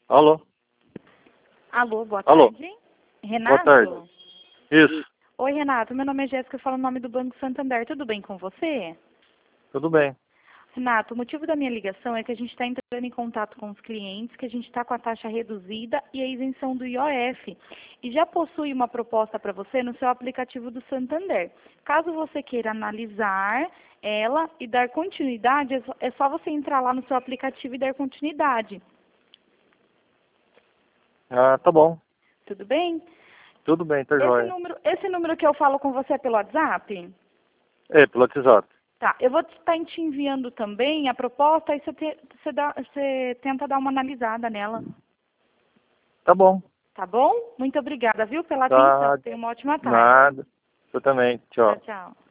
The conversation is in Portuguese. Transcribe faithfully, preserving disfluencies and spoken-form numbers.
Alô? Alô, boa Alô? tarde. Renato? Boa tarde. Isso, Oi, Renato. Meu nome é Jéssica, eu falo o nome do Banco Santander. Tudo bem com você? tudo bem. Renato, o motivo da minha ligação é que a gente está entrando em contato com os clientes, que a gente está com a taxa reduzida e a isenção do I O F. E já possui uma proposta para você no seu aplicativo do Santander. Caso você queira analisar ela e dar continuidade, é só- é só você entrar lá no seu aplicativo e dar continuidade. Ah, tá bom. Tudo bem? Tudo bem, tá Esse joia. número, esse número que eu falo com você é pelo WhatsApp? É, pelo WhatsApp. Tá, eu vou estar te enviando também a proposta e você, te- você dá- você tenta dar uma analisada nela, Tá bom. tá bom? Muito obrigada, viu, pela Tá, atenção. Tenha uma ótima tarde. nada. Eu também. Tchau, Tchau. tchau.